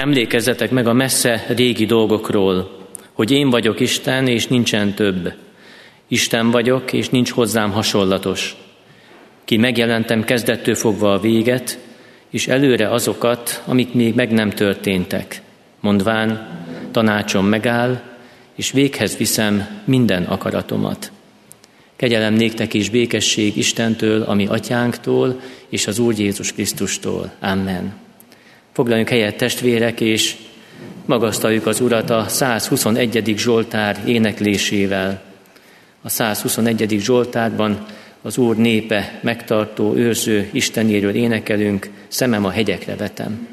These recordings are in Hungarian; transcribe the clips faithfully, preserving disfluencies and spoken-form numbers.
Emlékezzetek meg a messze régi dolgokról, hogy én vagyok Isten, és nincsen több. Isten vagyok, és nincs hozzám hasonlatos. Ki megjelentem kezdettől fogva a véget, és előre azokat, amik még meg nem történtek. Mondván, tanácsom megáll, és véghez viszem minden akaratomat. Kegyelem néktek és békesség Istentől, ami atyánktól, és az Úr Jézus Krisztustól. Amen. Foglaljunk helyet, testvérek, és magasztaljuk az Urat a száz huszonegyedik Zsoltár éneklésével. A száz huszonegyedik Zsoltárban az Úr népe, megtartó, őrző Istenéről énekelünk, szemem a hegyekre vetem.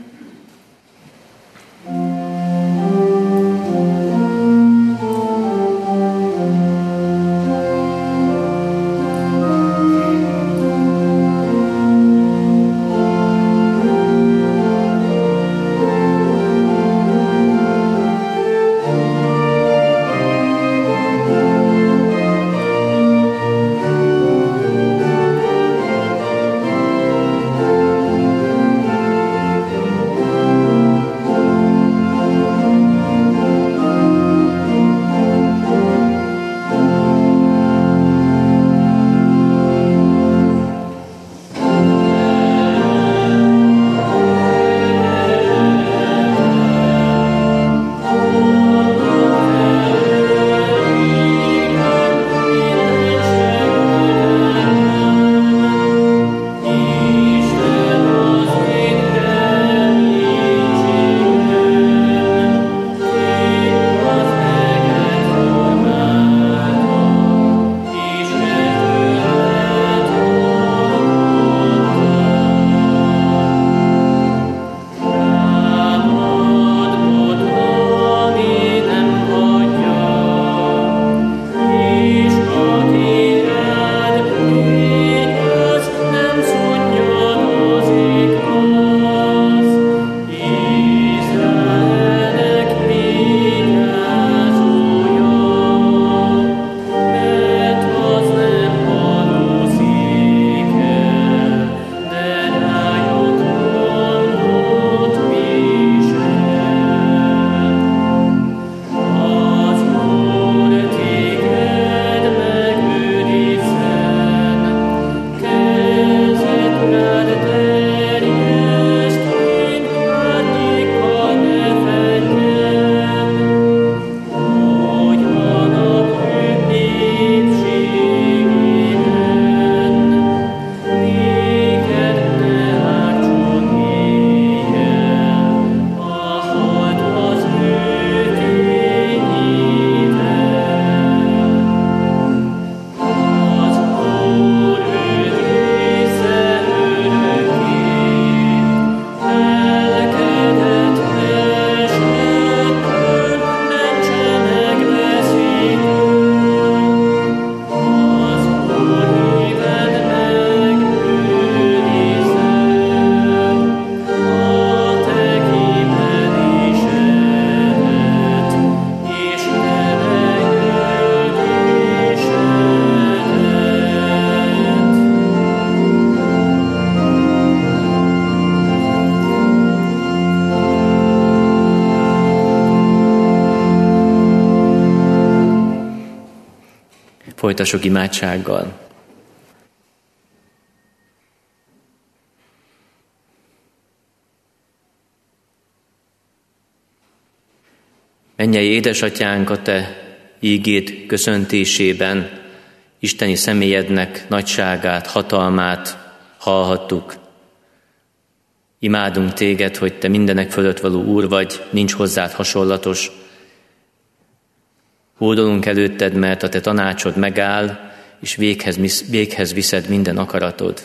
Folytassuk imádsággal. Mennyei édesatyánk, a te ígéd köszöntésében isteni személyednek nagyságát, hatalmát hallhattuk. Imádunk téged, hogy te mindenek fölött való Úr vagy, nincs hozzád hasonlatos. Hódolunk előtted, mert a te tanácsod megáll, és véghez, véghez viszed minden akaratod.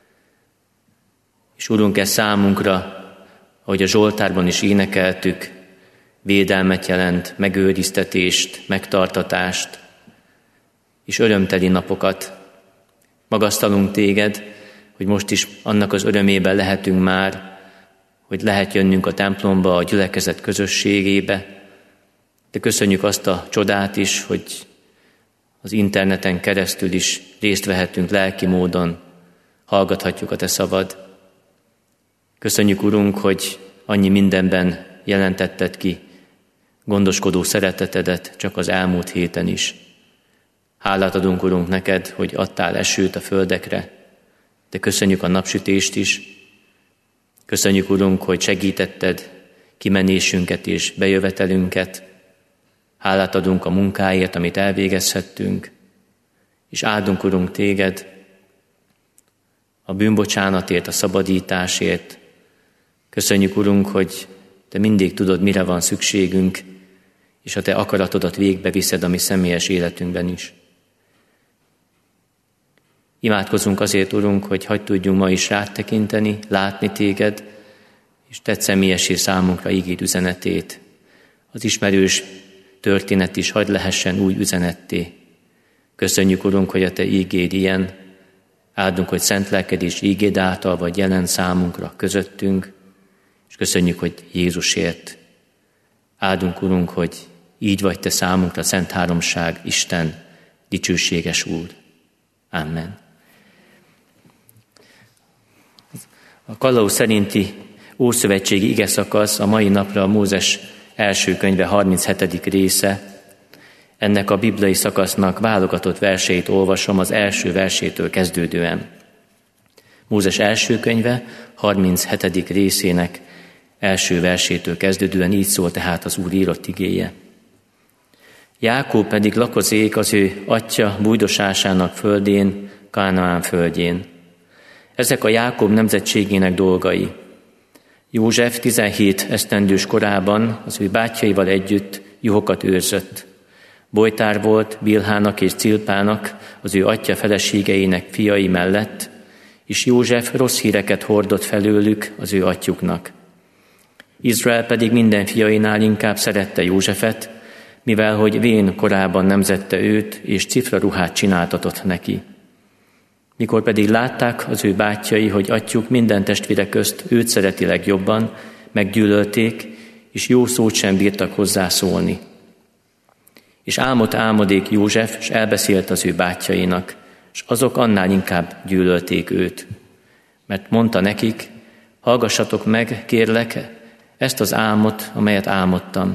És Urunk, ez számunkra, ahogy a Zsoltárban is énekeltük, védelmet jelent, megőriztetést, megtartatást, és örömteli napokat. Magasztalunk téged, hogy most is annak az örömében lehetünk már, hogy lehet jönnünk a templomba, a gyülekezet közösségébe, de köszönjük azt a csodát is, hogy az interneten keresztül is részt vehetünk lelki módon, hallgathatjuk a te szavad. Köszönjük, Urunk, hogy annyi mindenben jelentetted ki gondoskodó szeretetedet csak az elmúlt héten is. Hálát adunk, Urunk, neked, hogy adtál esőt a földekre, de köszönjük a napsütést is. Köszönjük, Urunk, hogy segítetted kimenésünket és bejövetelünket. Hálát adunk a munkáért, amit elvégezhettünk, és áldunk, Urunk, téged a bűnbocsánatért, a szabadításért. Köszönjük, Urunk, hogy te mindig tudod, mire van szükségünk, és a te akaratodat végbe viszed a mi személyes életünkben is. Imádkozunk azért, Urunk, hogy hadd tudjunk ma is rád tekinteni, látni téged, és tedd személyessé számunkra ígéd üzenetét. Az ismerős történet is hadd lehessen új üzenetté. Köszönjük, Urunk, hogy a te ígéd ilyen. Áldunk, hogy szent lelked és ígéd által vagy jelen számunkra közöttünk, és köszönjük, hogy Jézusért. Áldunk, Urunk, hogy így vagy te számunkra, Szent Háromság, Isten, dicsőséges Úr. Amen. A kalauz szerinti ószövetségi igeszakasz a mai napra a Mózes első könyve harminchetedik része. Ennek a bibliai szakasznak válogatott verseit olvasom az első versétől kezdődően. Mózes első könyve harminchetedik részének első versétől kezdődően így szól tehát az Úr írott igéje. Jákob pedig lakozék az ő atya bújdosásának földén, Kánaán földjén. Ezek a Jákob nemzetségének dolgai. József tizenhét esztendős korában az ő bátyjaival együtt juhokat őrzött. Bojtár volt Bilhának és Cilpának, az ő atya feleségeinek fiai mellett, és József rossz híreket hordott felőlük az ő atyuknak. Izrael pedig minden fiainál inkább szerette Józsefet, mivel hogy vén korában nemzette őt, és cifraruhát csináltatott neki. Mikor pedig látták az ő bátyjai, hogy atyjuk minden testvére közt őt szereti legjobban, meggyűlölték, és jó szót sem bírtak hozzászólni. És álmot álmodék József, és elbeszélt az ő bátyjainak, és azok annál inkább gyűlölték őt. Mert mondta nekik, hallgassatok meg, kérlek, ezt az álmot, amelyet álmodtam.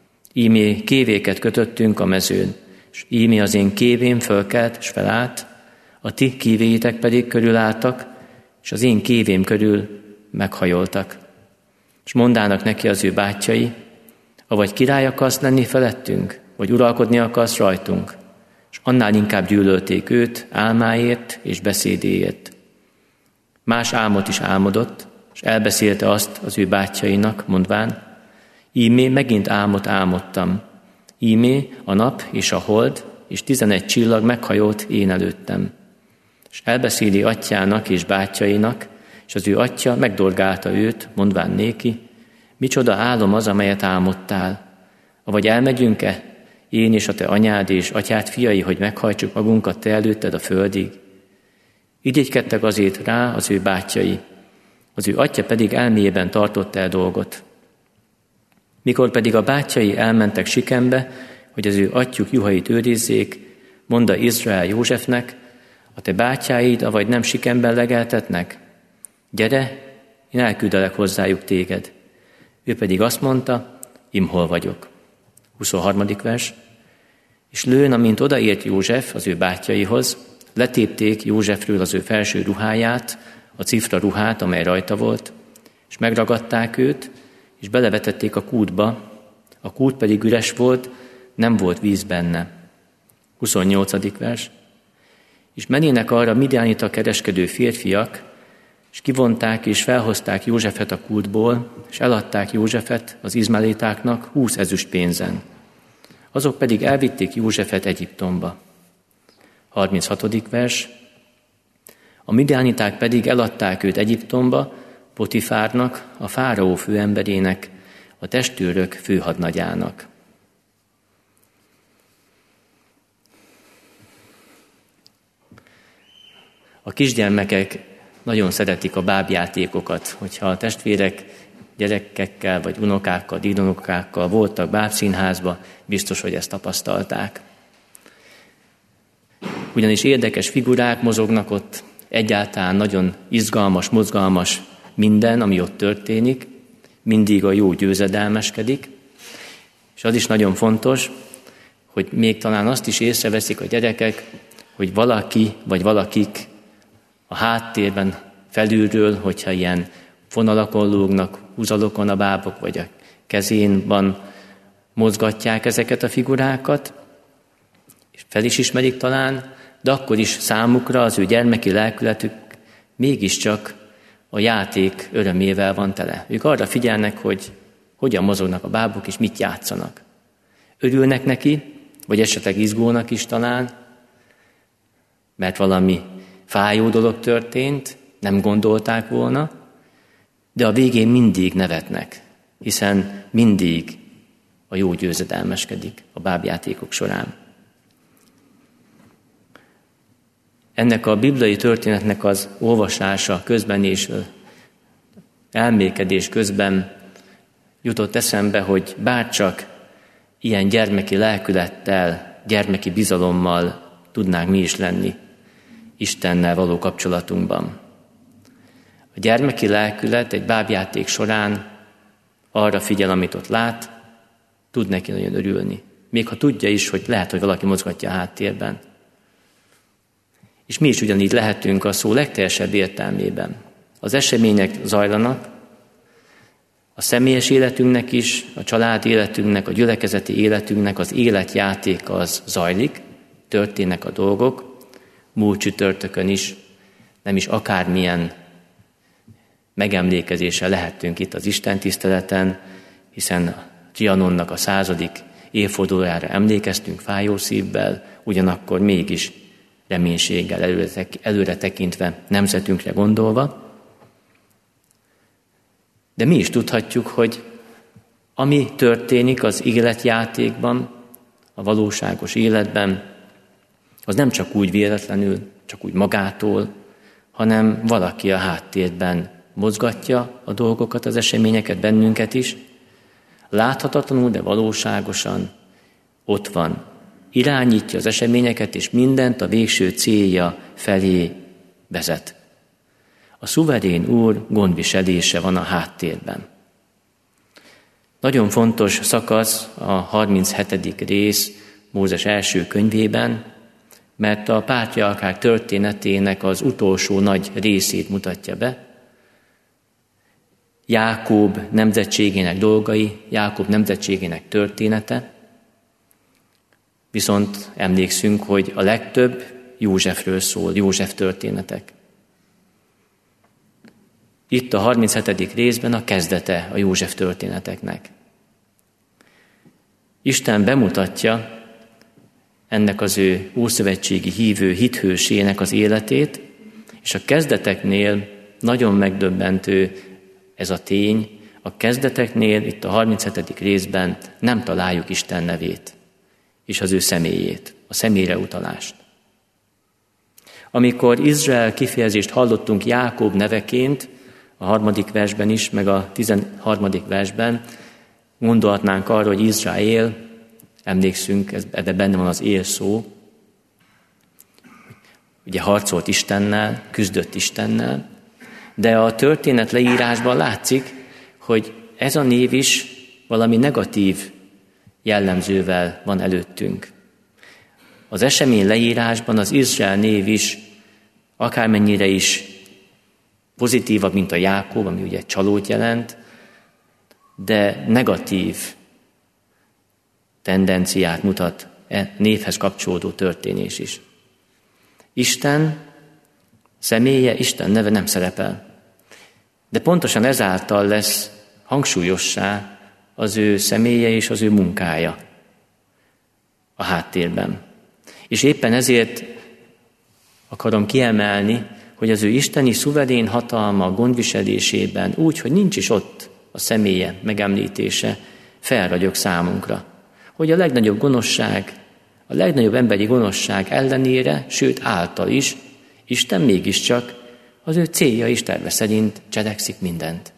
Ímé kévéket kötöttünk a mezőn, és ímé az én kévém fölkelt, és felállt, a ti kívéitek pedig körülálltak, és az én kévém körül meghajoltak. És mondának neki az ő bátyjai, avagy király akarsz lenni felettünk, vagy uralkodni akarsz rajtunk. És annál inkább gyűlölték őt álmáért és beszédéért. Más álmot is álmodott, és elbeszélte azt az ő bátyjainak, mondván, ímé megint álmot álmodtam. Ímé a nap és a hold, és tizenegy csillag meghajolt én előttem. És elbeszéli atyának és bátyjainak, és az ő atya megdorgálta őt, mondván néki, micsoda álom az, amelyet álmodtál. Avagy elmegyünk-e, én és a te anyád és atyád fiai, hogy meghajtsuk magunkat te előtted a földig? Irigykedtek azért rá az ő bátyjai, az ő atya pedig elméjében tartott el dolgot. Mikor pedig a bátyjai elmentek Sikembe, hogy az ő atyjuk juhait őrizzék, mondta Izrael Józsefnek, a te bátyáid, avagy nem Sikemben legeltetnek? Gyere, én elküldelek hozzájuk téged. Ő pedig azt mondta, im hol vagyok. huszonharmadik vers. És lőn, amint odaért József az ő bátyjaihoz, letépték Józsefről az ő felső ruháját, a cifra ruhát, amely rajta volt, és megragadták őt, és belevetették a kútba, a kút pedig üres volt, nem volt víz benne. huszonnyolcadik vers. És menének arra midianita kereskedő férfiak, és kivonták és felhozták Józsefet a kútból, és eladták Józsefet az izmaelitáknak húsz ezüst pénzen. Azok pedig elvitték Józsefet Egyiptomba. harminchatodik vers. A midianiták pedig eladták őt Egyiptomba, Potifárnak, a fáraó főemberének, a testőrök főhadnagyának. A kisgyermekek nagyon szeretik a bábjátékokat, hogyha a testvérek gyerekekkel vagy unokákkal, dédunokákkal voltak bábszínházba, biztos, hogy ezt tapasztalták. Ugyanis érdekes figurák mozognak ott, egyáltalán nagyon izgalmas, mozgalmas minden, ami ott történik, mindig a jó győzedelmeskedik, és az is nagyon fontos, hogy még talán azt is észreveszik a gyerekek, hogy valaki vagy valakik a háttérben felülről, hogyha ilyen vonalakon lógnak, húzalokon a bábok, vagy a kezén van, mozgatják ezeket a figurákat, és fel is ismerik talán, de akkor is számukra az ő gyermeki lelkületük mégiscsak a játék örömével van tele. Ők arra figyelnek, hogy hogyan mozognak a bábok, és mit játszanak. Örülnek neki, vagy esetleg izgulnak is talán, mert valami fájó dolog történt, nem gondolták volna, de a végén mindig nevetnek, hiszen mindig a jó győzedelmeskedik a bábjátékok során. Ennek a bibliai történetnek az olvasása közben és elmélkedés közben jutott eszembe, hogy bárcsak ilyen gyermeki lelkülettel, gyermeki bizalommal tudnánk mi is lenni Istennel való kapcsolatunkban. A gyermeki lelkület egy bábjáték során arra figyel, amit ott lát, tud neki nagyon örülni. Még ha tudja is, hogy lehet, hogy valaki mozgatja a háttérben. És mi is ugyanígy lehetünk a szó legteljesebb értelmében. Az események zajlanak, a személyes életünknek is, a család életünknek, a gyülekezeti életünknek az életjáték az zajlik, történnek a dolgok, múlt csütörtökön is, nem is akármilyen megemlékezéssel lehettünk itt az istentiszteleten, hiszen a Trianonnak a századik évfordulójára emlékeztünk fájó szívvel, ugyanakkor mégis reménységgel előre, előre tekintve, nemzetünkre gondolva. De mi is tudhatjuk, hogy ami történik az életjátékban, a valóságos életben, az nem csak úgy véletlenül, csak úgy magától, hanem valaki a háttérben mozgatja a dolgokat, az eseményeket, bennünket is, láthatatlanul, de valóságosan ott van. Irányítja az eseményeket, és mindent a végső célja felé vezet. A szuverén Úr gondviselése van a háttérben. Nagyon fontos szakasz a harminchetedik rész Mózes első könyvében, mert a pátriarkák történetének az utolsó nagy részét mutatja be. Jákob nemzetségének dolgai, Jákob nemzetségének története, viszont emlékszünk, hogy a legtöbb Józsefről szól, József történetek. Itt a harminchetedik részben a kezdete a József történeteknek. Isten bemutatja ennek az ő ószövetségi hívő hithősének az életét, és a kezdeteknél nagyon megdöbbentő ez a tény, a kezdeteknél, itt a harminchetedik részben nem találjuk Isten nevét, és az ő személyét, a személyre utalást. Amikor Izrael kifejezést hallottunk Jákob neveként, a harmadik versben is, meg a tizenharmadik versben, gondolhatnánk arra, hogy Izrael, emlékszünk, ebben benne van az él szó, ugye harcolt Istennel, küzdött Istennel, de a történet leírásban látszik, hogy ez a név is valami negatív jellemzővel van előttünk. Az esemény leírásban az Izrael név is akármennyire is pozitívabb, mint a Jákob, ami ugye csalót jelent, de negatív tendenciát mutat e névhez kapcsolódó történés is. Isten személye, Isten neve nem szerepel. De pontosan ezáltal lesz hangsúlyossá az ő személye és az ő munkája a háttérben. És éppen ezért akarom kiemelni, hogy az ő isteni szuverén hatalma gondviselésében úgy, hogy nincs is ott a személye megemlítése, felragyog számunkra. Hogy a legnagyobb gonoszság, a legnagyobb emberi gonoszság ellenére, sőt által is, Isten mégiscsak az ő célja és terve szerint cselekszik mindent.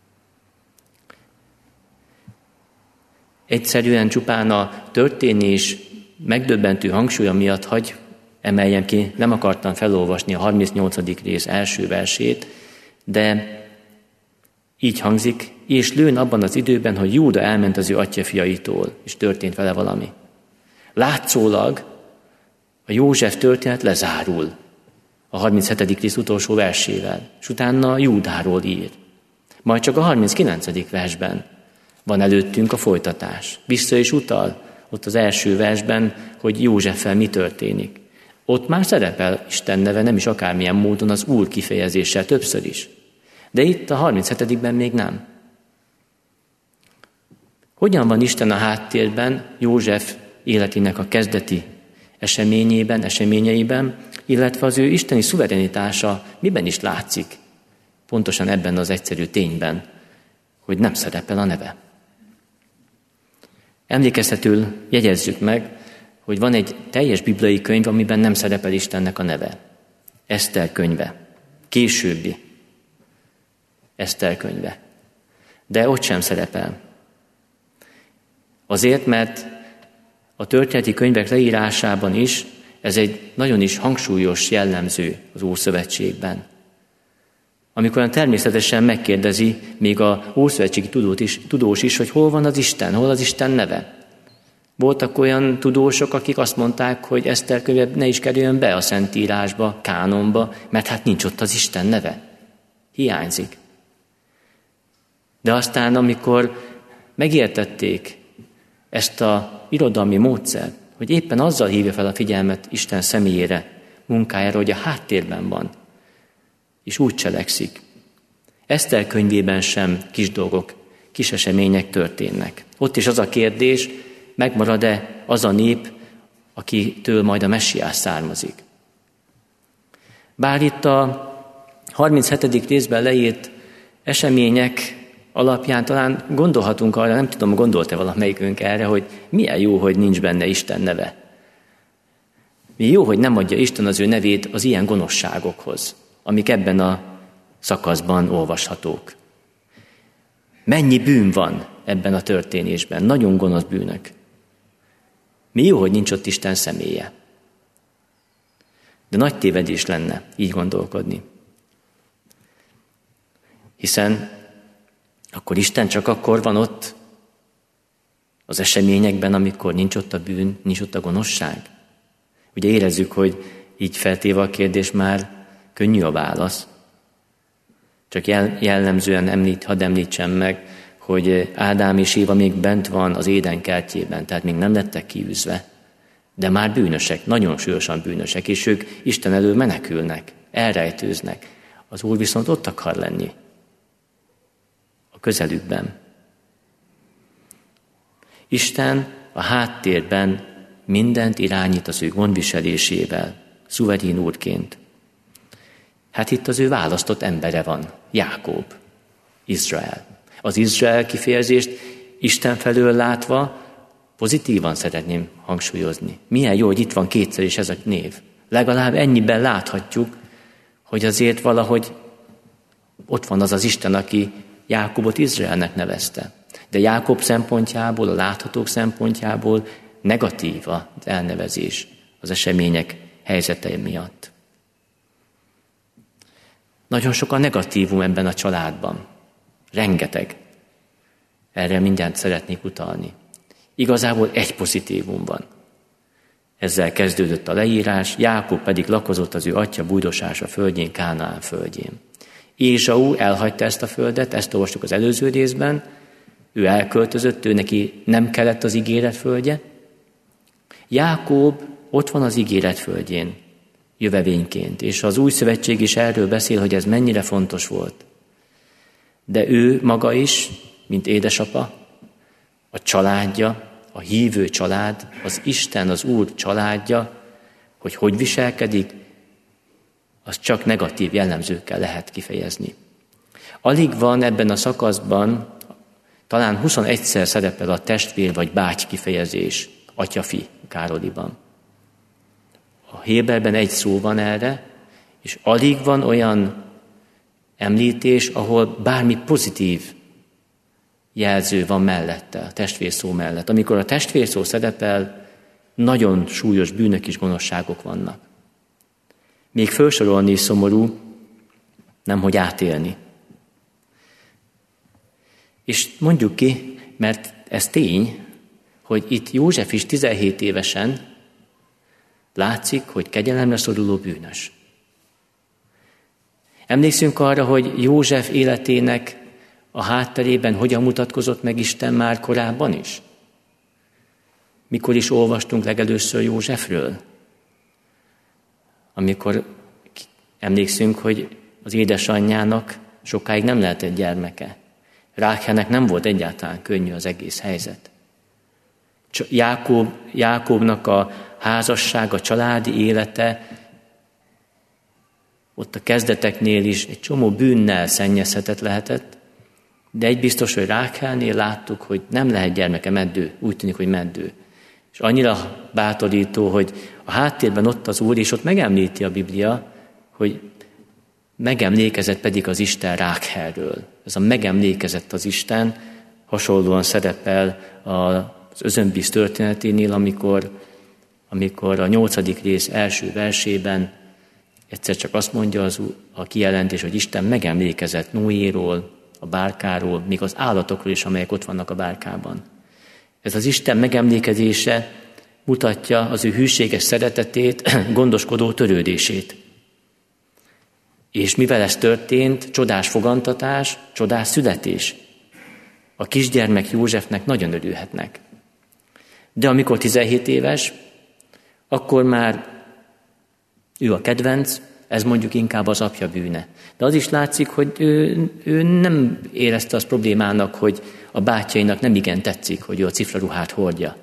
Egyszerűen csupán a történés megdöbbentő hangsúlya miatt hagy emeljem ki, nem akartam felolvasni a harmincnyolcadik rész első versét, de Így hangzik, és lőn abban az időben, hogy Júda elment az ő atyjafiaitól, és történt vele valami. Látszólag a József történet lezárul a harminchetedik rész utolsó versével, és utána Júdáról ír. Majd csak a harminckilencedik versben van előttünk a folytatás. Vissza is utal ott az első versben, hogy Józseffel mi történik. Ott már szerepel Isten neve, nem is akármilyen módon, az Úr kifejezéssel többször is. De itt a harminchetedikben még nem. Hogyan van Isten a háttérben József életének a kezdeti eseményében, eseményeiben, illetve az ő isteni szuverenitása miben is látszik? Pontosan ebben az egyszerű tényben, hogy nem szerepel a neve. Emlékeztetül jegyezzük meg, hogy van egy teljes bibliai könyv, amiben nem szerepel Istennek a neve. Eszter könyve. Későbbi Eszter könyve. De ott sem szerepel. Azért, mert a történeti könyvek leírásában is ez egy nagyon is hangsúlyos jellemző az Ószövetségben. Amikor természetesen megkérdezi még a ószövetségi tudós is, tudós is, hogy hol van az Isten, hol az Isten neve. Voltak olyan tudósok, akik azt mondták, hogy Eszter könyve ne is kerüljön be a Szentírásba, kánonba, mert hát nincs ott az Isten neve. Hiányzik. De aztán, amikor megértették ezt az irodalmi módszert, hogy éppen azzal hívja fel a figyelmet Isten személyére, munkájára, hogy a háttérben van, és úgy cselekszik. Eszter könyvében sem kis dolgok, kis események történnek. Ott is az a kérdés, megmarad-e az a nép, akitől majd a messiás származik. Bár itt a harminchetedik részben leírt események alapján talán gondolhatunk arra, nem tudom, gondolt-e valamelyikünk erre, hogy milyen jó, hogy nincs benne Isten neve. Mi jó, hogy nem adja Isten az ő nevét az ilyen gonoszságokhoz, amik ebben a szakaszban olvashatók. Mennyi bűn van ebben a történésben, nagyon gonosz bűnök. Mi jó, hogy nincs ott Isten személye. De nagy tévedés lenne így gondolkodni. Hiszen akkor Isten csak akkor van ott az eseményekben, amikor nincs ott a bűn, nincs ott a gonoszság. Ugye érezzük, hogy így feltéve a kérdés már könnyű a válasz. Csak jellemzően említ, hadd említsem meg, hogy Ádám és Éva még bent van az Éden kertjében, tehát még nem lettek kiűzve, de már bűnösek, nagyon súlyosan bűnösek, és ők Isten elől menekülnek, elrejtőznek. Az Úr viszont ott akar lenni, a közelükben. Isten a háttérben mindent irányít az ő gondviselésével, szuverén úrként. Hát itt az ő választott embere van, Jákob, Izrael. Az Izrael kifejezést Isten felől látva pozitívan szeretném hangsúlyozni. Milyen jó, hogy itt van kétszer is ez a név. Legalább ennyiben láthatjuk, hogy azért valahogy ott van az az Isten, aki Jákobot Izraelnek nevezte. De Jákob szempontjából, a láthatók szempontjából negatív az elnevezés az események helyzetei miatt. Nagyon sok a negatívum ebben a családban. Rengeteg. Erre mindjárt szeretnék utalni. Igazából egy pozitívum van. Ezzel kezdődött a leírás, Jákob pedig lakozott az ő atya bújdosása földjén, Kánaán földjén. Ézsau elhagyta ezt a földet, ezt olvastuk az előző részben, ő elköltözött, ő neki nem kellett az ígéret földje. Jákob ott van az ígéret földjén, jövevényként, és az új szövetség is erről beszél, hogy ez mennyire fontos volt. De ő maga is, mint édesapa, a családja, a hívő család, az Isten, az Úr családja, hogy hogy viselkedik, az csak negatív jellemzőkkel lehet kifejezni. Alig van ebben a szakaszban, talán huszonegyszer szerepel a testvér vagy báty kifejezés, atyafi Károliban. A Héberben egy szó van erre, és alig van olyan említés, ahol bármi pozitív jelző van mellette, a testvérszó mellett. Amikor a testvérszó szerepel, nagyon súlyos bűnök és gonoszságok vannak. Még felsorolni is szomorú, nemhogy átélni. És mondjuk ki, mert ez tény, hogy itt József is tizenhét évesen látszik, hogy kegyelemre szoruló bűnös. Emlékszünk arra, hogy József életének a hátterében hogyan mutatkozott meg Isten már korábban is? Mikor is olvastunk legelőször Józsefről? Amikor emlékszünk, hogy az édesanyjának sokáig nem lehetett gyermeke. Rákhelnek nem volt egyáltalán könnyű az egész helyzet. Jákob, Jákobnak a házassága, a családi élete ott a kezdeteknél is egy csomó bűnnel szennyezhetett lehetett, de egy biztos, hogy Rákhelnél láttuk, hogy nem lehet gyermeke, meddő, úgy tűnik, hogy meddő. És annyira bátorító, hogy a háttérben ott az Úr, és ott megemlíti a Biblia, hogy megemlékezett pedig az Isten Rákhelről. Ez a megemlékezett az Isten hasonlóan szerepel az özönvíz történeténél, amikor, amikor a nyolcadik rész első versében egyszer csak azt mondja az, a kijelentés, hogy Isten megemlékezett Noéról, a bárkáról, még az állatokról is, amelyek ott vannak a bárkában. Ez az Isten megemlékezése mutatja az ő hűséges szeretetét, gondoskodó törődését. És mivel ez történt, csodás fogantatás, csodás születés. A kisgyermek Józsefnek nagyon örülhetnek. De amikor tizenhét éves, akkor már ő a kedvenc, ez mondjuk inkább az apja bűne. De az is látszik, hogy ő, ő nem érezte azt problémának, hogy a bátyjainak nem igen tetszik, hogy ő a cifraruhát hordja.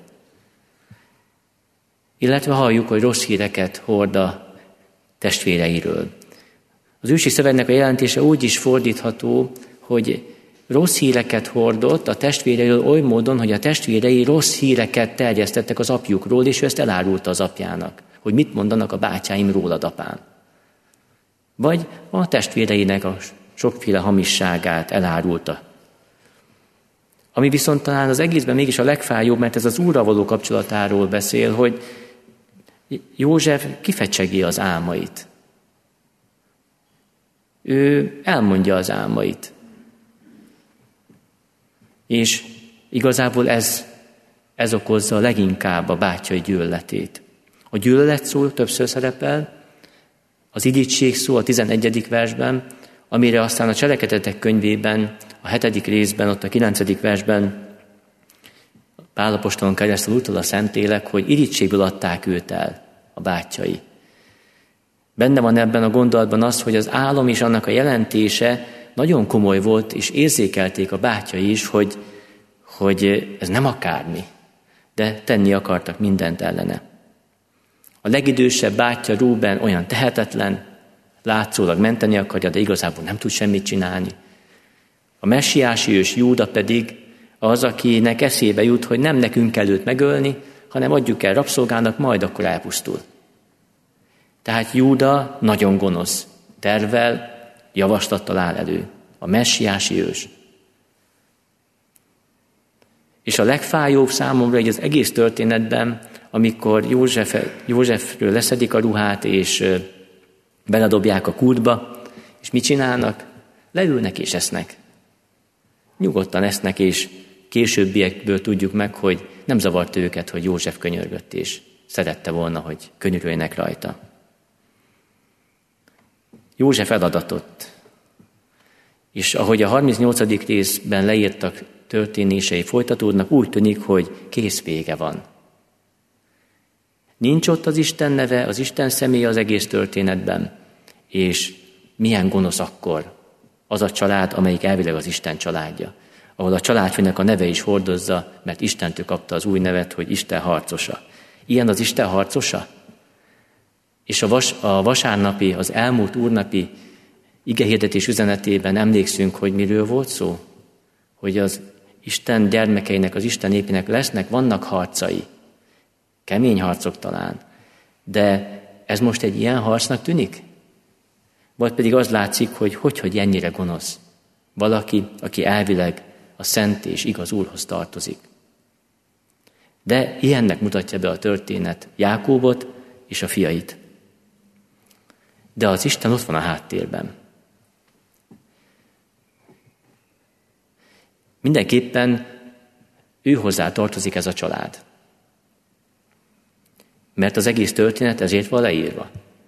Illetve halljuk, hogy rossz híreket hord a testvéreiről. Az ősi szövegnek a jelentése úgy is fordítható, hogy rossz híreket hordott a testvéreiről oly módon, hogy a testvérei rossz híreket terjesztettek az apjukról, és ő ezt elárulta az apjának, hogy mit mondanak a bátyáim rólad, apám. Vagy a testvéreinek a sokféle hamisságát elárulta. Ami viszont talán az egészben mégis a legfájóbb, mert ez az Úrral való kapcsolatáról beszél, hogy József kifecsegi az álmait. Ő elmondja az álmait. És igazából ez, ez okozza leginkább a bátyai gyűlöletét. A gyűlölet szó többször szerepel, az irigység szó a tizenegyedik versben, amire aztán a Cselekedetek könyvében, a hetedik részben, ott a kilencedik versben Pál apostolon keresztül utal a Szentlélek, hogy irigységből adták őt el a bátyai. Benne van ebben a gondolatban az, hogy az álom és annak a jelentése nagyon komoly volt, és érzékelték a bátyai is, hogy, hogy ez nem akármi, de tenni akartak mindent ellene. A legidősebb bátyja Rúben olyan tehetetlen, látszólag menteni akarja, de igazából nem tud semmit csinálni. A messiási ős Júda pedig az, akinek eszébe jut, hogy nem nekünk kell őt megölni, hanem adjuk el rabszolgának, majd akkor elpusztul. Tehát Júda nagyon gonosz, tervel, javaslattal áll elő. A messiási ős. És a legfájóbb számomra egy az egész történetben, amikor József, Józsefről leszedik a ruhát, és beledobják a kútba, és mit csinálnak? Leülnek és esznek. Nyugodtan esznek, és későbbiekből tudjuk meg, hogy nem zavart őket, hogy József könyörgött, és szerette volna, hogy könyörüljenek rajta. József eladatott, és ahogy a harmincnyolcadik részben leírtak történései folytatódnak, úgy tűnik, hogy kész vége van. Nincs ott az Isten neve, az Isten személye az egész történetben, és milyen gonosz akkor az a család, amelyik elvileg az Isten családja, ahol a családfőnek a neve is hordozza, mert Istentől kapta az új nevet, hogy Isten harcosa. Ilyen az Isten harcosa? És a, vas, a vasárnapi, az elmúlt úrnapi igehirdetés üzenetében emlékszünk, hogy miről volt szó? Hogy az Isten gyermekeinek, az Isten népének lesznek, vannak harcai. Kemény harcok talán. De ez most egy ilyen harcnak tűnik? Vagy pedig az látszik, hogy hogy, hogy ennyire gonosz. Valaki, aki elvileg a szent és igaz Úrhoz tartozik. De ilyennek mutatja be a történet Jákóbot és a fiait. De az Isten ott van a háttérben. Mindenképpen ő hozzá tartozik ez a család. Mert az egész történet ezért van leírva.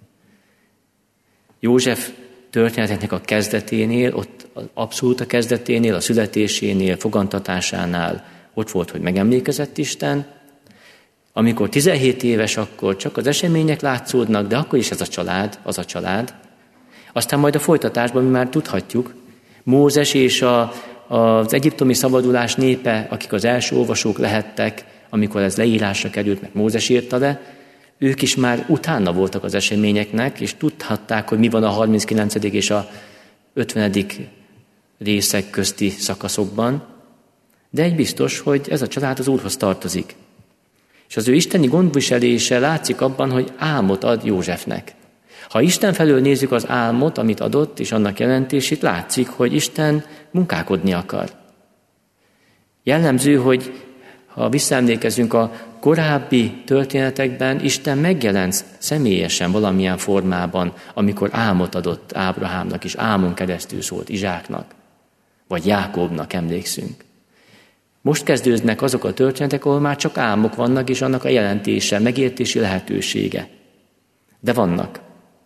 József történetének a kezdeténél, ott abszolút a kezdeténél, a születésénél, fogantatásánál ott volt, hogy megemlékezett Isten. Amikor tizenhét éves, akkor csak az események látszódnak, de akkor is ez a család, az a család. Aztán majd a folytatásban mi már tudhatjuk, Mózes és a, az egyiptomi szabadulás népe, akik az első olvasók lehettek, amikor ez leírásra került, mert Mózes írta le, ők is már utána voltak az eseményeknek, és tudhatták, hogy mi van a harminckilencedik és a ötvenedik részek közti szakaszokban, de egy biztos, hogy ez a család az Úrhoz tartozik. És az ő isteni gondviselése látszik abban, hogy álmot ad Józsefnek. Ha Isten felől nézzük az álmot, amit adott, és annak jelentését, látszik, hogy Isten munkálkodni akar. Jellemző, hogy ha visszaemlékezünk a korábbi történetekben, Isten megjelent személyesen valamilyen formában, amikor álmot adott Ábrahámnak, és álmon keresztül szólt Izsáknak, vagy Jákóbnak, emlékszünk. Most kezdődnek azok a történetek, ahol már csak álmok vannak, és annak a jelentése, megértési lehetősége. De vannak.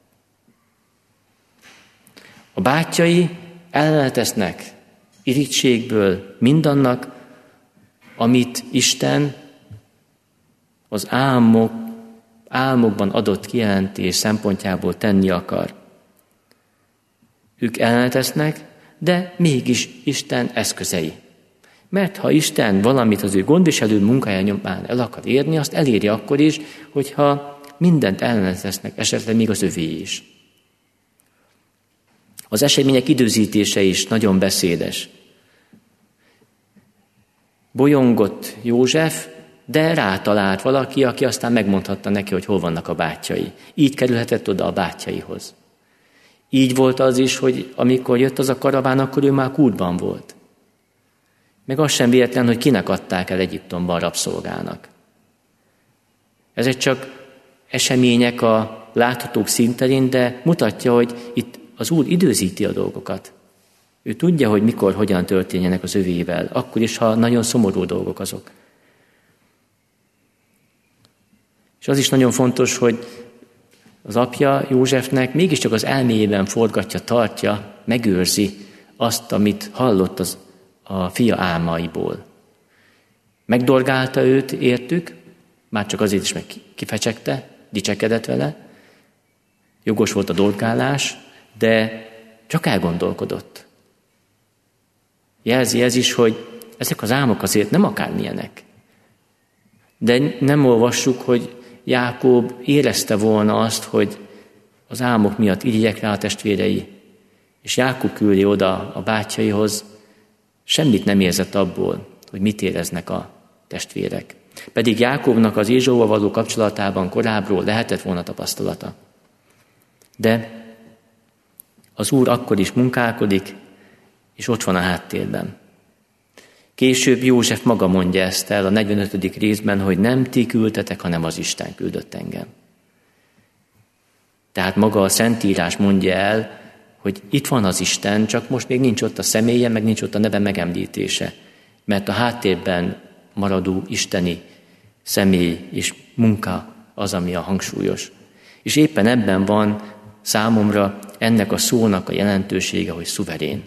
A bátyjai ellene tesznek irítségből mindannak, amit Isten az álmok, álmokban adott kijelentés szempontjából tenni akar. Ők ellene tesznek, de mégis Isten eszközei. Mert ha Isten valamit az ő gondviselő munkája nyomán el akar érni, azt eléri akkor is, hogyha mindent ellene tesznek, esetleg még az övé is. Az események időzítése is nagyon beszédes. Bolyongott József, de rátalált valaki, aki aztán megmondhatta neki, hogy hol vannak a bátyjai. Így kerülhetett oda a bátyjaihoz. Így volt az is, hogy amikor jött az a karaván, akkor ő már Kútban volt. Meg az sem véletlen, hogy kinek adták el Egyiptomban rabszolgának. Ezek csak események a láthatók színterén, de mutatja, hogy itt az Úr időzíti a dolgokat. Ő tudja, hogy mikor, hogyan történjenek az övével, akkor is, ha nagyon szomorú dolgok azok. És az is nagyon fontos, hogy az apja Józsefnek mégiscsak az elméjében forgatja, tartja, megőrzi azt, amit hallott az, a fia álmaiból. Megdorgálta őt, értük, már csak azért is meg kifecsegte, dicsekedett vele. Jogos volt a dorgálás, de csak elgondolkodott. Jelzi ez is, hogy ezek az álmok azért nem akármilyenek. De nem olvassuk, hogy Jákob érezte volna azt, hogy az álmok miatt irigyek rá a testvérei, és Jákob küldi oda a bátyjaihoz, semmit nem érzett abból, hogy mit éreznek a testvérek. Pedig Jákobnak az Ézsauval való kapcsolatában korábbról lehetett volna tapasztalata. De az Úr akkor is munkálkodik, és ott van a háttérben. Később József maga mondja ezt el a negyvenötödik részben, hogy nem ti küldtetek, hanem az Isten küldött engem. Tehát maga a Szentírás mondja el, hogy itt van az Isten, csak most még nincs ott a személye, meg nincs ott a neve megemlítése. Mert a háttérben maradó isteni személy és munka az, ami a hangsúlyos. És éppen ebben van számomra ennek a szónak a jelentősége, hogy szuverén.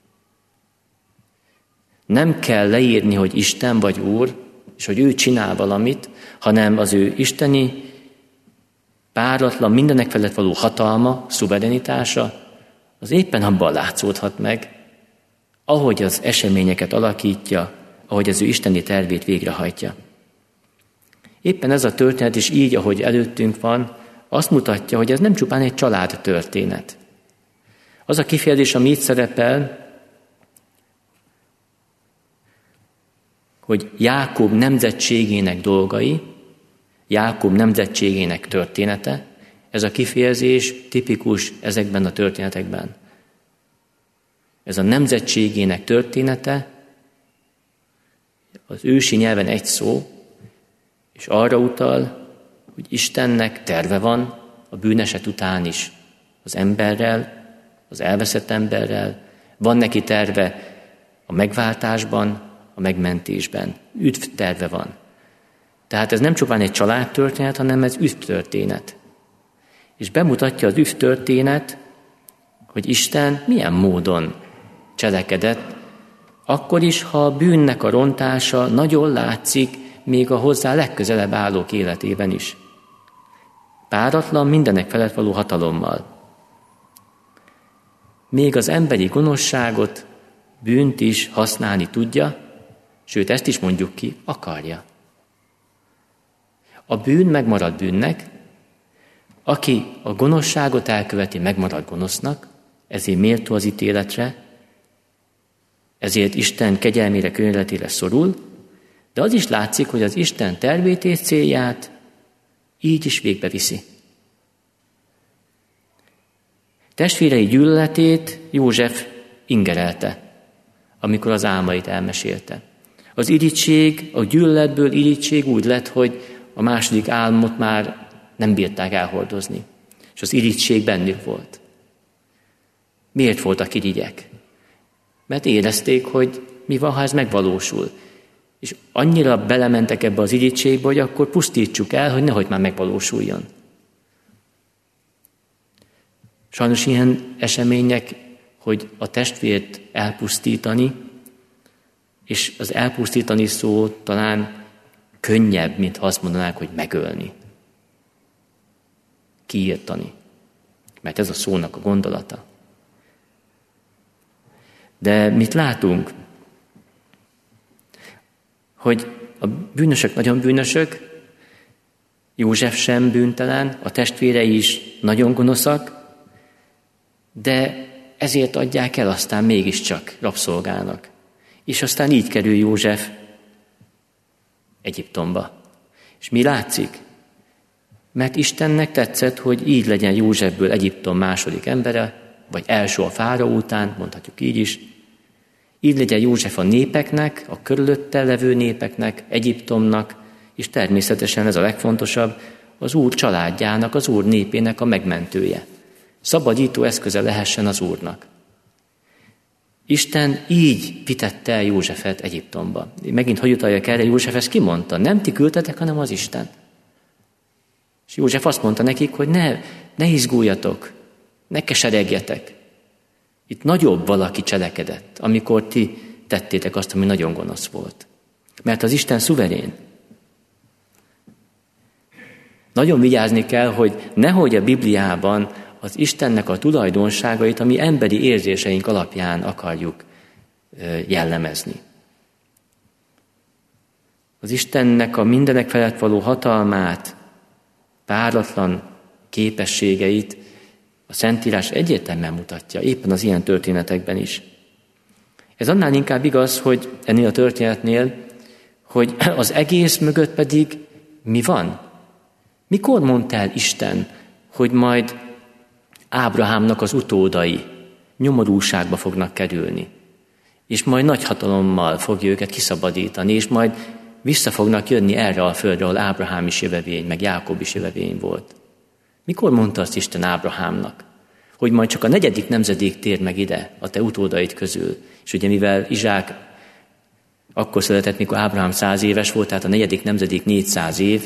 Nem kell leírni, hogy Isten vagy Úr, és hogy ő csinál valamit, hanem az ő isteni, páratlan, mindenek felett való hatalma, szuverenitása, az éppen abban látszódhat meg, ahogy az eseményeket alakítja, ahogy az ő isteni tervét végrehajtja. Éppen ez a történet is így, ahogy előttünk van, azt mutatja, hogy ez nem csupán egy család történet. Az a kifejezés, ami itt szerepel, hogy Jákob nemzetségének dolgai, Jákob nemzetségének története, ez a kifejezés tipikus ezekben a történetekben. Ez a nemzetségének története, az ősi nyelven egy szó, és arra utal, hogy Istennek terve van a bűneset után is az emberrel, az elveszett emberrel, van neki terve a a megváltásban, a megmentésben. Üdv terve van. Tehát ez nem csupán egy családtörténet, hanem ez üdvtörténet. És bemutatja az üdvtörténet, hogy Isten milyen módon cselekedett, akkor is, ha a bűnnek a rontása nagyon látszik, még a hozzá legközelebb állók életében is. Páratlan, mindenek felett való hatalommal. Még az emberi gonoszságot, bűnt is használni tudja, sőt, ezt is mondjuk ki, akarja. A bűn megmarad bűnnek, aki a gonoszságot elköveti, megmarad gonosznak, ezért méltó az ítéletre, ezért Isten kegyelmére, könyörületére szorul, de az is látszik, hogy az Isten tervét és célját így is végbe viszi. Testvérei gyűlöletét József ingerelte, amikor az álmait elmesélte. Az irigység, a gyűlöletből irigység úgy lett, hogy a második álmot már nem bírták elhordozni, és az irigység bennük volt. Miért voltak irigyek? Mert érezték, hogy mi van, ha ez megvalósul. És annyira belementek ebbe az irigységbe, hogy akkor pusztítsuk el, hogy nehogy már megvalósuljon. Sajnos ilyen események, hogy a testvért elpusztítani, és az elpusztítani szó talán könnyebb, mint ha azt mondanák, hogy megölni. Kiírtani. Mert ez a szónak a gondolata. De mit látunk? Hogy a bűnösök nagyon bűnösök, József sem bűntelen, a testvérei is nagyon gonoszak, de ezért adják el aztán mégiscsak rabszolgának. És aztán így kerül József Egyiptomba. És mi látszik? Mert Istennek tetszett, hogy így legyen Józsefből Egyiptom második embere, vagy első a fáraó után, mondhatjuk így is. Így legyen József a népeknek, a körülötte levő népeknek, Egyiptomnak, és természetesen ez a legfontosabb, az Úr családjának, az Úr népének a megmentője. Szabadító eszköze lehessen az Úrnak. Isten így vitette el Józsefet Egyiptomba. Megint hogy utaljak erre, József ezt kimondta, nem ti küldtetek, hanem az Isten. És József azt mondta nekik, hogy ne, ne izguljatok, ne keseregjetek. Itt nagyobb valaki cselekedett, amikor ti tettétek azt, ami nagyon gonosz volt. Mert az Isten szuverén. Nagyon vigyázni kell, hogy nehogy a Bibliában az Istennek a tulajdonságait, ami emberi érzéseink alapján akarjuk jellemezni. Az Istennek a mindenek felett való hatalmát, páratlan képességeit a Szentírás egyértelműen mutatja, éppen az ilyen történetekben is. Ez annál inkább igaz, hogy ennél a történetnél, hogy az egész mögött pedig mi van? Mikor mondta el Isten, hogy majd Ábrahámnak az utódai nyomorúságba fognak kerülni, és majd nagy hatalommal fogja őket kiszabadítani, és majd vissza fognak jönni erre a földre, ahol Ábrahám is jövevény, meg Jákob is jövevény volt. Mikor mondta azt Isten Ábrahámnak, hogy majd csak a negyedik nemzedék tér meg ide, a te utódaid közül? És ugye mivel Izsák akkor született, mikor Ábrahám száz éves volt, tehát a negyedik nemzedék négyszáz év.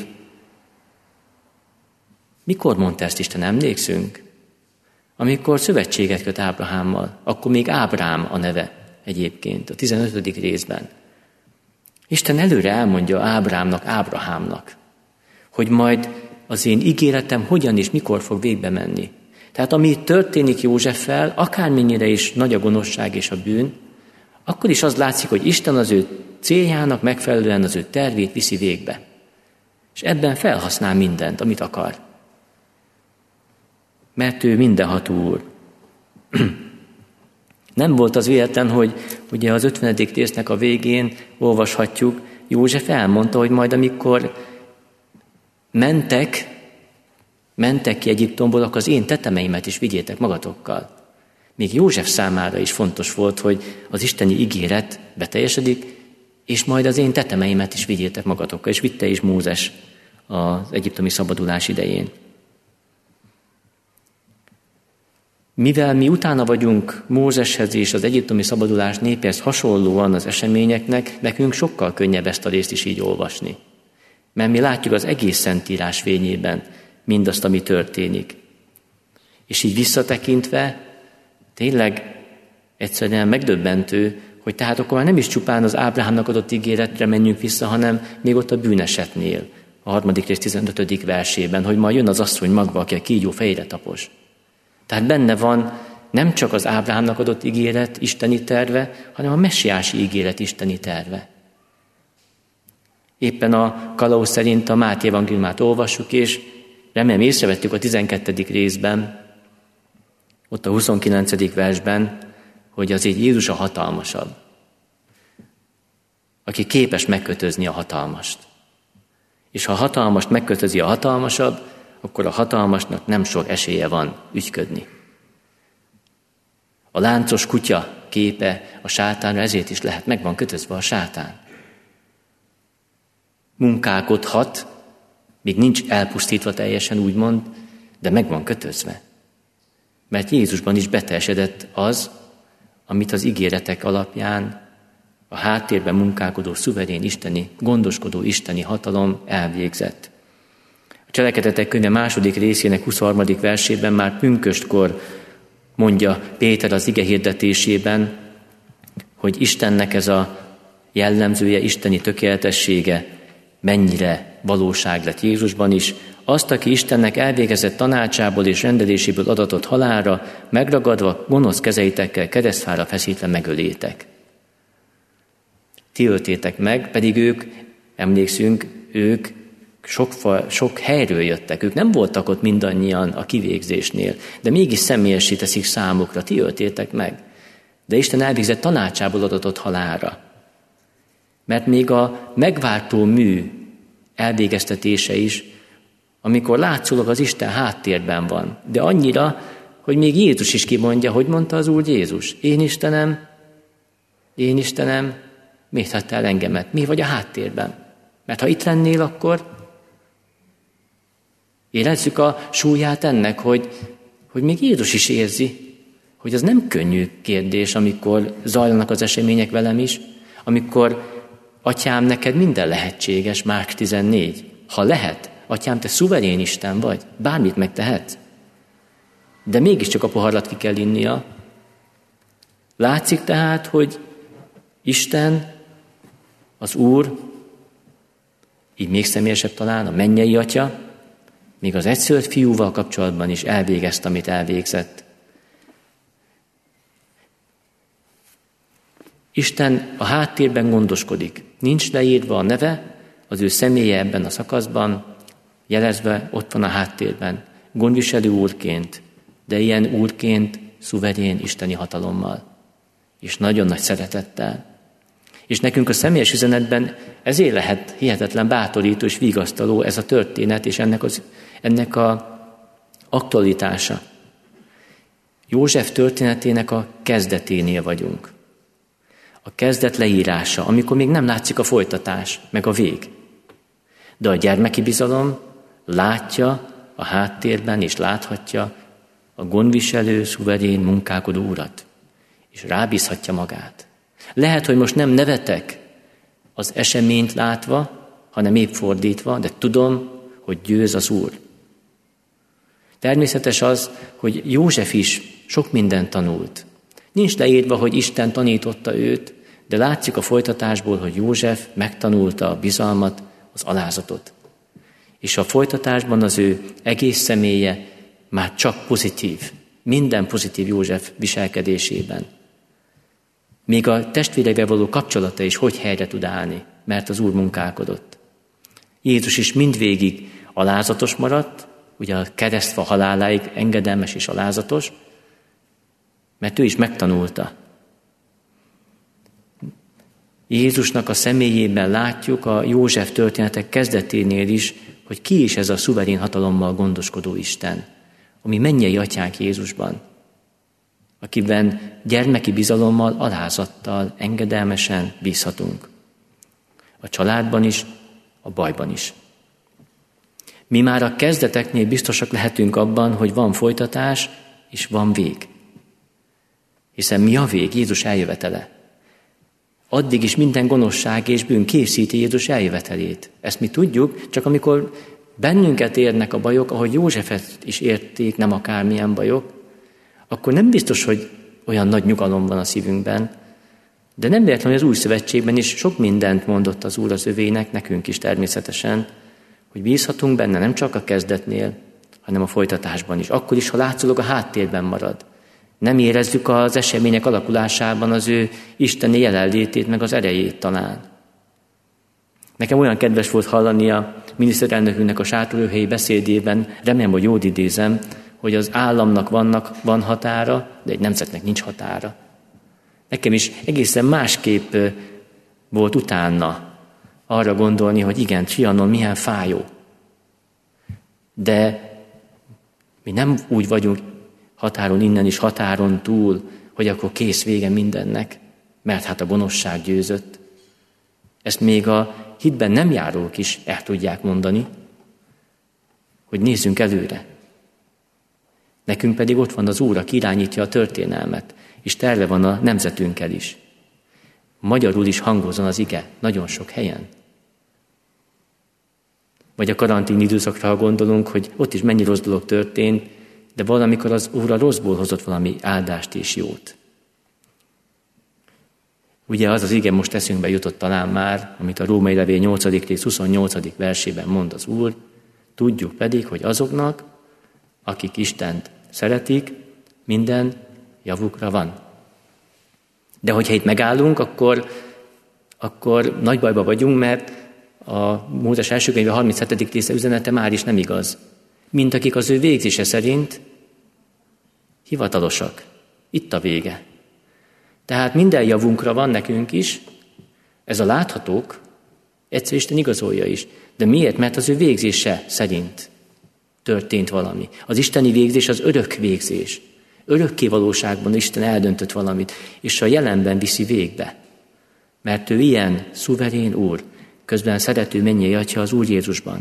Mikor mondta ezt Isten, emlékszünk? Amikor szövetséget köt Ábrahámmal, akkor még Ábrám a neve egyébként, a tizenötödik részben. Isten előre elmondja Ábrámnak, Ábrahámnak, hogy majd az én ígéretem hogyan és mikor fog végbe menni. Tehát ami történik Józseffel, akármennyire is nagy a gonoszság és a bűn, akkor is az látszik, hogy Isten az ő céljának megfelelően az ő tervét viszi végbe. És ebben felhasznál mindent, amit akar. Mert ő mindenható Úr. Nem volt az véletlen, hogy ugye az ötvenedik résznek a végén olvashatjuk, József elmondta, hogy majd amikor mentek, mentek ki Egyiptomból, akkor az én tetemeimet is vigyétek magatokkal. Még József számára is fontos volt, hogy az isteni ígéret beteljesedik, és majd az én tetemeimet is vigyétek magatokkal, és vitte is Mózes az egyiptomi szabadulás idején. Mivel mi utána vagyunk Mózeshez és az egyiptomi szabadulás népéhez hasonlóan az eseményeknek, nekünk sokkal könnyebb ezt a részt is így olvasni. Mert mi látjuk az egész Szentírás fényében mindazt, ami történik. És így visszatekintve tényleg egyszerűen megdöbbentő, hogy tehát akkor már nem is csupán az Ábrahámnak adott ígéretre menjünk vissza, hanem még ott a bűnesetnél, a harmadik rész tizenötödik versében, hogy majd jön az asszony magva, aki a kígyó fejére tapos. Tehát benne van nem csak az Ábrahámnak adott ígéret, isteni terve, hanem a messiási ígéret, isteni terve. Éppen a kalauz szerint a Máté evangéliumát olvassuk, és remélem észrevettük a tizenkettedik részben, ott a huszonkilencedik versben, hogy azért Jézus a hatalmasabb, aki képes megkötözni a hatalmast. És ha a hatalmast megkötözi a hatalmasabb, akkor a hatalmasnak nem sok esélye van ügyködni. A láncos kutya képe a sátánra ezért is lehet, meg van kötözve a sátán. Munkálkodhat, még nincs elpusztítva teljesen úgymond, de meg van kötözve. Mert Jézusban is beteljesedett az, amit az ígéretek alapján a háttérben munkálkodó, szuverén isteni, gondoskodó isteni hatalom elvégzett. A Cselekedetek könyve második részének huszonharmadik versében már pünköstkor mondja Péter az ige hirdetésében, hogy Istennek ez a jellemzője, isteni tökéletessége mennyire valóság lett Jézusban is. Azt, aki Istennek elvégezett tanácsából és rendeléséből adatott halálra, megragadva, gonosz kezeitekkel keresztfára feszítve megölétek. Ti öltétek meg, pedig ők, emlékszünk, ők sok, sok helyről jöttek. Ők nem voltak ott mindannyian a kivégzésnél, de mégis személyessé teszik számukra. Ti öltétek meg. De Isten elvégzett tanácsából adatott halálra. Mert még a megváltó mű elvégeztetése is, amikor látszólag az Isten háttérben van, de annyira, hogy még Jézus is kimondja, hogy mondta az Úr Jézus, én Istenem, én Istenem, miért hagytál engemet? Mi vagy a háttérben? Mert ha itt lennél, akkor érezzük a súlyát ennek, hogy, hogy még Jézus is érzi, hogy az nem könnyű kérdés, amikor zajlanak az események velem is, amikor Atyám, neked minden lehetséges, Márk tizennégy. Ha lehet, Atyám, te szuverén Isten vagy, bármit megtehetsz. De mégiscsak a poharat ki kell innia. Látszik tehát, hogy Isten, az Úr, így még személyesebb talán, a mennyei Atya, még az egyszülött fiúval kapcsolatban is elvégezte, amit elvégzett. Isten a háttérben gondoskodik. Nincs leírva a neve, az ő személye ebben a szakaszban, jelezve ott van a háttérben, gondviselő úrként, de ilyen úrként szuverén isteni hatalommal, és nagyon nagy szeretettel. És nekünk a személyes üzenetben ezért lehet hihetetlen bátorító és vigasztaló ez a történet, és ennek, az, ennek a aktualitása. József történetének a kezdeténél vagyunk. A kezdet leírása, amikor még nem látszik a folytatás, meg a vég. De a gyermeki bizalom látja a háttérben, és láthatja a gondviselő, szuverén, munkálkodó urat, és rábízhatja magát. Lehet, hogy most nem nevetek az eseményt látva, hanem épp fordítva, de tudom, hogy győz az Úr. Természetes az, hogy József is sok mindent tanult. Nincs leírva, hogy Isten tanította őt, de látszik a folytatásból, hogy József megtanulta a bizalmat, az alázatot. És a folytatásban az ő egész személye már csak pozitív, minden pozitív József viselkedésében. Még a testvéreivel való kapcsolata is hogy helyre tud állni, mert az Úr munkálkodott. Jézus is mindvégig alázatos maradt, ugye a keresztfa haláláig engedelmes és alázatos, mert ő is megtanulta. Jézusnak a személyében látjuk a József történetek kezdeténél is, hogy ki is ez a szuverén hatalommal gondoskodó Isten, ami mennyei atyánk Jézusban, akiben gyermeki bizalommal, alázattal, engedelmesen bízhatunk. A családban is, a bajban is. Mi már a kezdeteknél biztosak lehetünk abban, hogy van folytatás, és van vég. Hiszen mi a vég? Jézus eljövetele. Addig is minden gonoszság és bűn készíti Jézus eljövetelét. Ezt mi tudjuk, csak amikor bennünket érnek a bajok, ahogy Józsefet is érték, nem akármilyen bajok, akkor nem biztos, hogy olyan nagy nyugalom van a szívünkben, de nem véletlenül, hogy az Új Szövetségben is sok mindent mondott az Úr az övének, nekünk is természetesen, hogy bízhatunk benne nem csak a kezdetnél, hanem a folytatásban is. Akkor is, ha látszólag a háttérben marad. Nem érezzük az események alakulásában az ő isteni jelenlétét, meg az erejét talán. Nekem olyan kedves volt hallani a miniszterelnökünknek a sátorőhelyi beszédében, remélem, hogy jól idézem, hogy az államnak vannak, van határa, de egy nemzetnek nincs határa. Nekem is egészen másképp volt utána arra gondolni, hogy igen, Trianon milyen fájó. De mi nem úgy vagyunk határon innen is, határon túl, hogy akkor kész vége mindennek, mert hát a gonoszság győzött. Ezt még a hitben nem járók is el tudják mondani, hogy nézzünk előre. Nekünk pedig ott van az Úr, aki irányítja a történelmet, és terve van a nemzetünkkel is. Magyarul is hangozon az ige, nagyon sok helyen. Vagy a karantén időszakra, ha gondolunk, hogy ott is mennyi rossz dolog történt, de valamikor az Úr a rosszból hozott valami áldást és jót. Ugye az az ige most eszünkbe jutott talán már, amit a Római levél nyolcadik rész huszonnyolcadik versében mond az Úr, tudjuk pedig, hogy azoknak, akik Istent szeretik, minden javukra van. De hogyha itt megállunk, akkor, akkor nagy bajba vagyunk, mert a Mózes első könyve harminchetedik része üzenete már is nem igaz. Mint akik az ő végzése szerint hivatalosak. Itt a vége. Tehát minden javunkra van nekünk is, ez a láthatók, egyszer Isten igazolja is. De miért? Mert az ő végzése szerint történt valami. Az isteni végzés az örök végzés. Örökké valóságban Isten eldöntött valamit, és a jelenben viszi végbe. Mert ő ilyen szuverén Úr, közben szerető mennyei Atya az Úr Jézusban.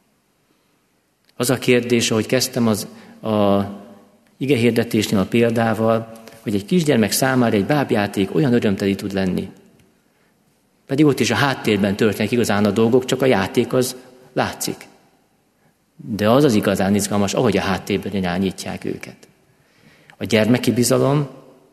Az a kérdés, ahogy kezdtem az a igehirdetésnél a példával, hogy egy kisgyermek számára egy bábjáték olyan örömteli tud lenni. Pedig ott is a háttérben történnek igazán a dolgok, csak a játék az látszik. De az az igazán izgalmas, ahogy a háttérben irányítják őket. A gyermeki bizalom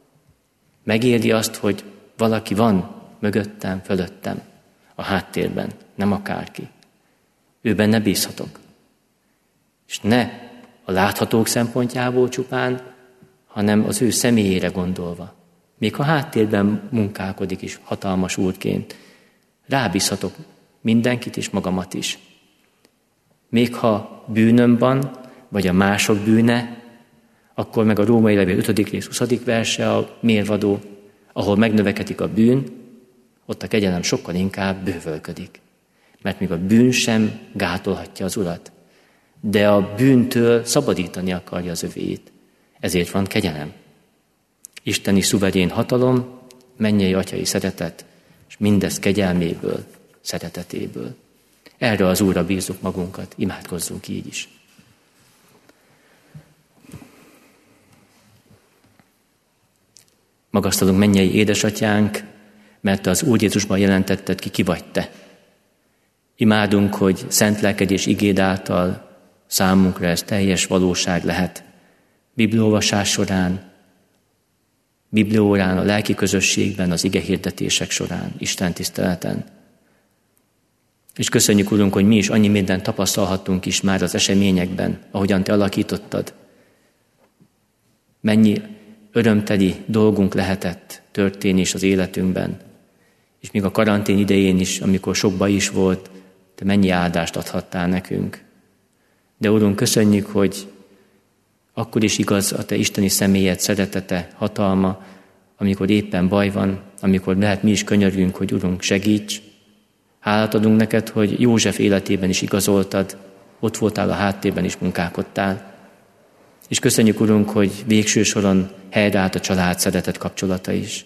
megéri azt, hogy valaki van mögöttem, fölöttem, a háttérben, nem akárki. Ő benne bízhatok. És ne a láthatók szempontjából csupán, hanem az ő személyére gondolva. Még ha háttérben munkálkodik is hatalmas úrként, rábízhatok mindenkit és magamat is. Még ha bűnöm van, vagy a mások bűne, akkor meg a Római levél ötödik rész huszadik verse a mérvadó, ahol megnövekedik a bűn, ott a kegyelem sokkal inkább bővölködik. Mert még a bűn sem gátolhatja az Urat, de a bűntől szabadítani akarja az övéit. Ezért van kegyelem. Isteni szuverén hatalom, mennyei atyai szeretet, és mindez kegyelméből, szeretetéből. Erre az Úrra bízzuk magunkat, imádkozzunk így is. Magasztalunk mennyei édesatyánk, mert az Úr Jézusban jelentetted ki, ki vagy te. Imádunk, hogy szent lelked és igéd által számunkra ez teljes valóság lehet. Bibliaolvasás során, bibliaórán, a lelki közösségben, az igehirdetések során, Isten tiszteleten. És köszönjük, Urunk, hogy mi is annyi mindent tapasztalhattunk is már az eseményekben, ahogyan te alakítottad. Mennyi örömteli dolgunk lehetett történni is az életünkben. És még a karantén idején is, amikor sok baj is volt, te mennyi áldást adhattál nekünk. De Urunk, köszönjük, hogy akkor is igaz a te isteni személyed, szeretete, hatalma, amikor éppen baj van, amikor lehet mi is könyörgünk, hogy Urunk, segíts. Hálát adunk neked, hogy József életében is igazoltad, ott voltál a háttérben is munkálkodtál. És köszönjük, Urunk, hogy végső soron helyreállt a család szeretet kapcsolata is.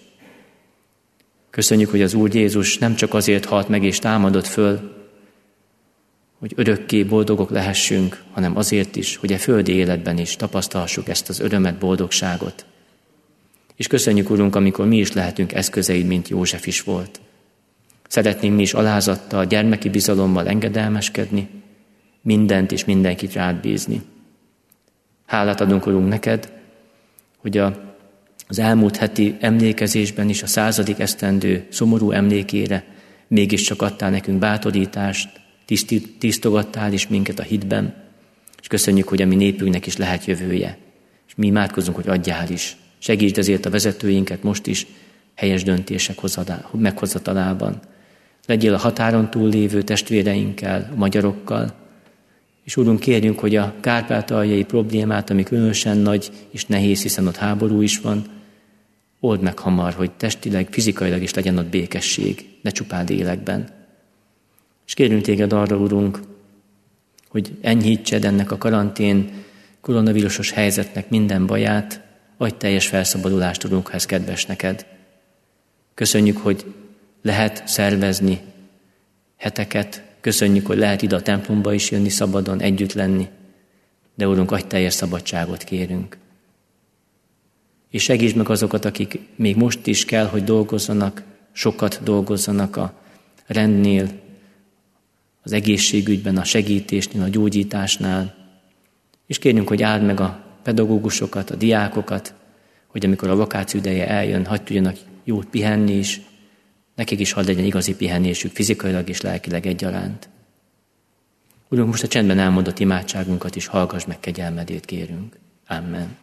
Köszönjük, hogy az Úr Jézus nem csak azért halt meg és támadott föl, hogy örökké boldogok lehessünk, hanem azért is, hogy a földi életben is tapasztalhassuk ezt az örömet, boldogságot. És köszönjük, Urunk, amikor mi is lehetünk eszközeid, mint József is volt. Szeretnénk mi is alázattal, gyermeki bizalommal engedelmeskedni, mindent és mindenkit rád bízni. Hálát adunk, Urunk, neked, hogy a, az elmúlt heti emlékezésben is a századik esztendő szomorú emlékére mégiscsak adtál nekünk bátorítást, tisztogattál is minket a hitben, és köszönjük, hogy a mi népünknek is lehet jövője. És mi imádkozunk, hogy adjál is. Segítsd ezért a vezetőinket most is helyes döntések meghozatalában. Legyél a határon túl lévő testvéreinkkel, a magyarokkal, és Úrunk, kérjünk, hogy a kárpátaljai problémát, ami különösen nagy és nehéz, hiszen ott háború is van, old meg hamar, hogy testileg, fizikailag is legyen ott békesség, ne csupán lélekben. És kérünk téged arra, Urunk, hogy enyhítsed ennek a karantén koronavírusos helyzetnek minden baját, adj teljes felszabadulást, Urunk, ha ez kedves neked. Köszönjük, hogy lehet szervezni heteket, köszönjük, hogy lehet ide a templomba is jönni, szabadon együtt lenni, de Urunk, adj teljes szabadságot kérünk. És segítsd meg azokat, akik még most is kell, hogy dolgozzanak, sokat dolgozzanak a rendnél, az egészségügyben, a segítésnél, a gyógyításnál, és kérjünk, hogy áld meg a pedagógusokat, a diákokat, hogy amikor a vakáció ideje eljön, hadd tudjanak jót pihenni is, nekik is hadd legyen igazi pihenésük, fizikailag és lelkileg egyaránt. Urunk, most a csendben elmondott imádságunkat is hallgass meg, kegyelmedét kérünk. Amen.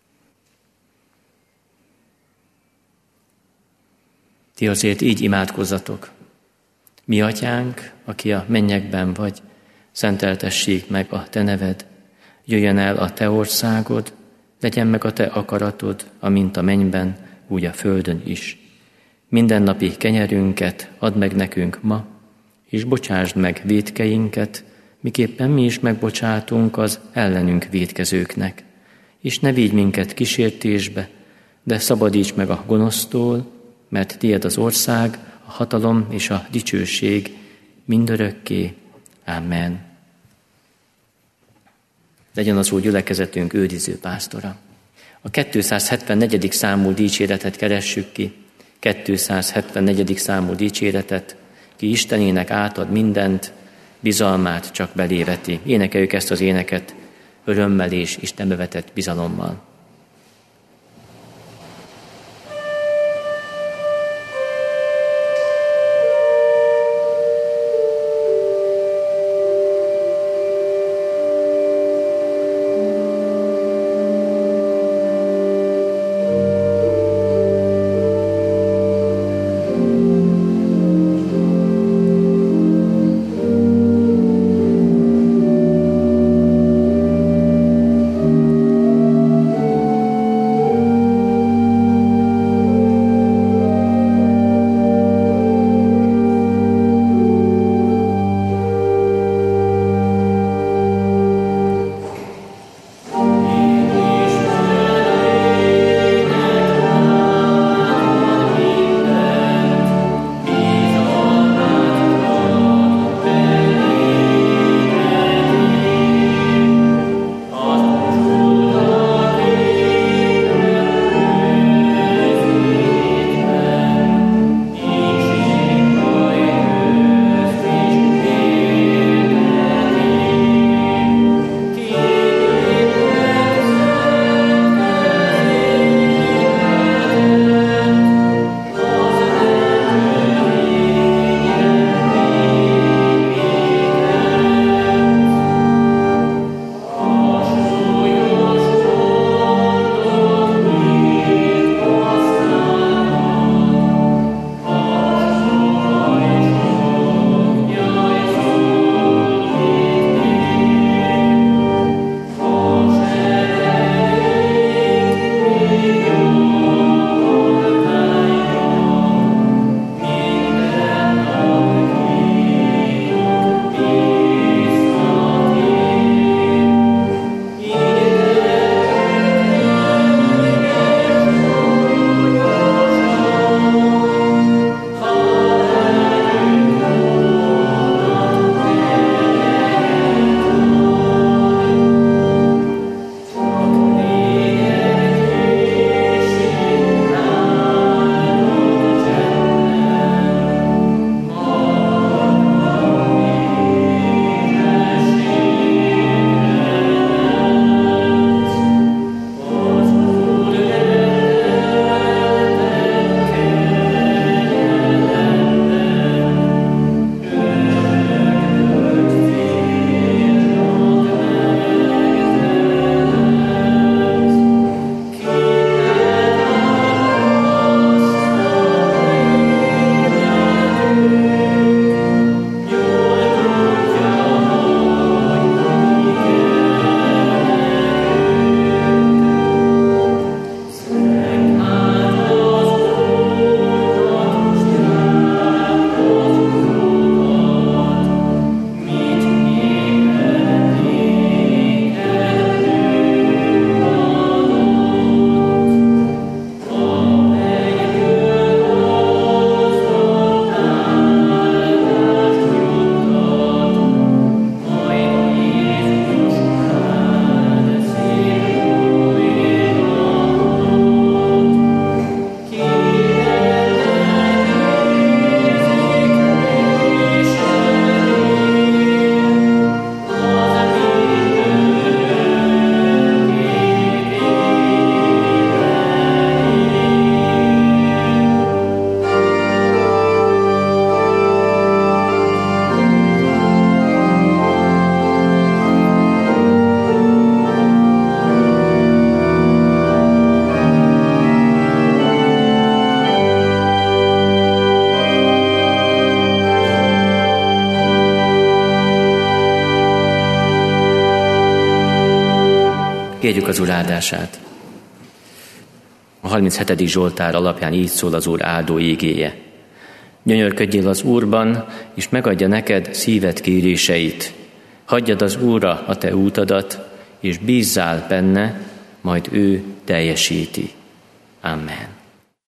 Ti azért így imádkozzatok. Mi atyánk, aki a mennyekben vagy, szenteltessék meg a te neved, jöjjön el a te országod, legyen meg a te akaratod, amint a mennyben, úgy a földön is. Mindennapi kenyerünket add meg nekünk ma, és bocsásd meg vétkeinket, miképpen mi is megbocsátunk az ellenünk vétkezőknek. És ne vigy minket kísértésbe, de szabadíts meg a gonosztól, mert tiéd az ország, a hatalom és a dicsőség mindörökké. Amen. Legyen az Úr gyülekezetünk őriző pásztora. A kétszázhetvennegyedik számú dicséretet keressük ki, kétszázhetvennegyedik számú dicséretet, ki Istenének átad mindent, bizalmát csak beléveti. Énekeljük ezt az éneket örömmel és Istenbe vetett bizalommal. Thank you. Kérjük az Úr áldását. A harminchetedik Zsoltár alapján így szól az Úr áldó ígéje. Gyönyörködjél az Úrban, és megadja neked szíved kéréseit. Hagyjad az Úrra a te útadat, és bízzál benne, majd ő teljesíti. Amen.